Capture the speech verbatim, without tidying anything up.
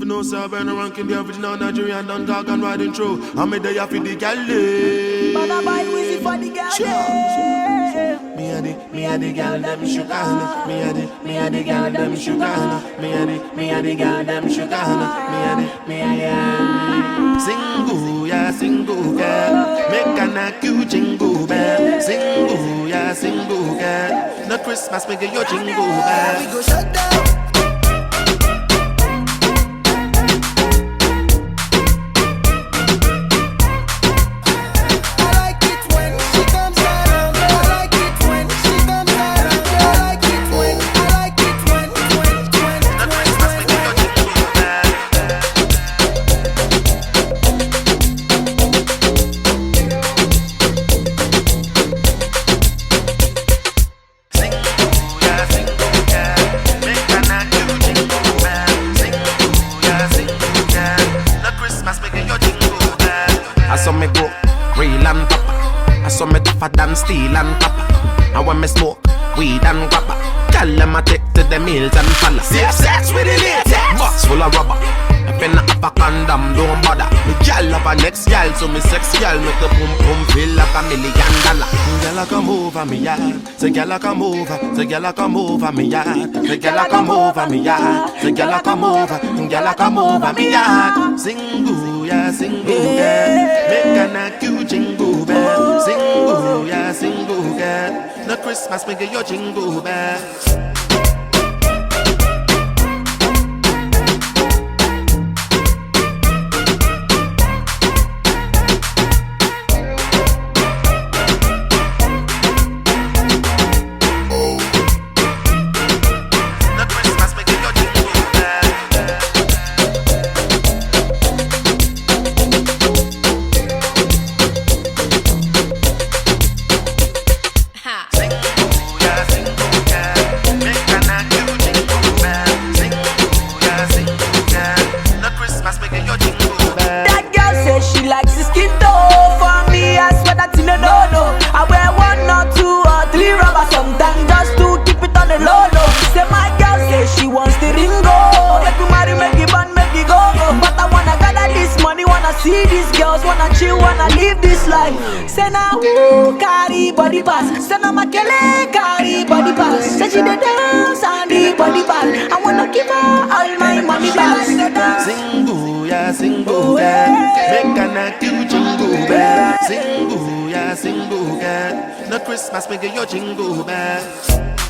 No sir, burn ranking the original Nigerian done dog and riding through. I'm a day for the galley. Man, I buy Wizzy for the girl. Me and the, me and the gal them sugar. Me and the, me and the gal them sugar. Me and the, me and the gal them sugar. Me and the, me and the single, yeah, single girl. Make an acute jingle bell. Single, yeah, single girl. No Christmas, make your jingle bell. We go shut down. Than steel and copper. And when me smoke weed and grabber, tell them I take to the meals and follow. Safe sex with the latex, box full of rubber. If you not have a condom, don't bother. Me gal have a next gal, so me sex gal make the boom boom feel like a million dollar. Gal I come over me yard, say gal I come over, say gal I come over me yard, say gal I come over me yard, say gal I come over, gal I come over me yard. Single, yeah, single girl, make an acute jingle bell. Single, yeah, single girl. No Christmas, make your jingle bells. See these girls wanna chill, wanna live this life. Say now, ooh, carry body pass. Say now, my kele carry body pass. Say she dey dance and the body pass. I wanna give her all my money back. Single, yeah, single girl. Make an active jingle bell. Single, yeah, single girl. No Christmas, make your jingle bell.